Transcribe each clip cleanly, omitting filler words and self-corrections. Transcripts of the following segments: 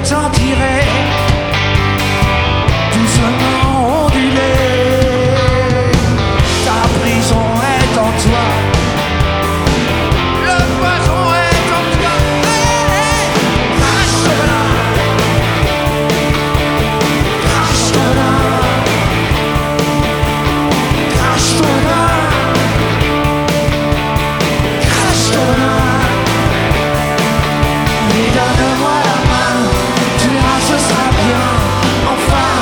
t'en tirer, doucement ondulé. Ta prison est en toi, le poison est en toi. Crache-toi, crache-toi, crache-toi, crache-toi. Et donne-moi la main, tu verras, ce sera bien, enfin.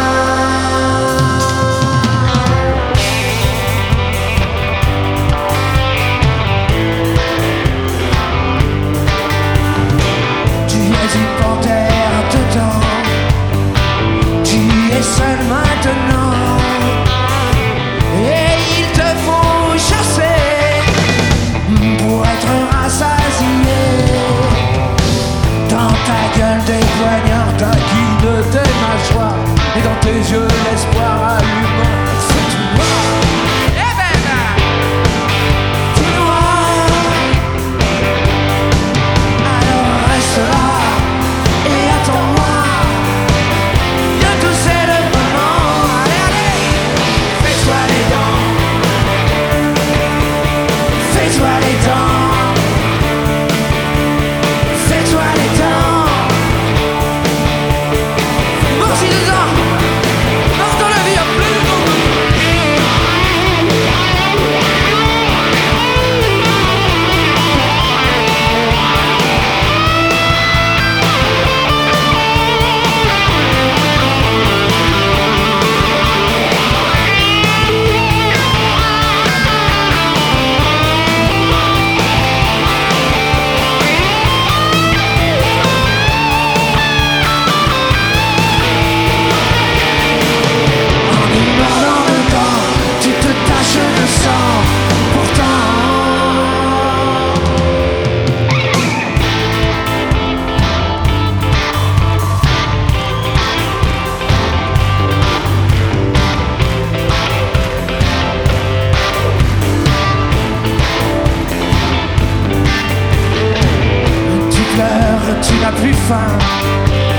Tu es une panthère dedans, tu es seul maintenant, et il te faut chasser pour être rassasié. Dans ta gueule des poignards, ta guide des mâchoires, et dans tes yeux l'espoir allumant. C'est tout noir, eh ben, tout noir. Alors reste là et attends-moi. Bientôt c'est le moment. Allez, allez, fais-toi les dents, fais-toi les dents, fais-toi les dents. Morsi dedans, mort dans la vie, y'a plus de goût. En y mordant dedans, tu te taches de sang. Pourtant, tu pleures, tu n'as plus faim.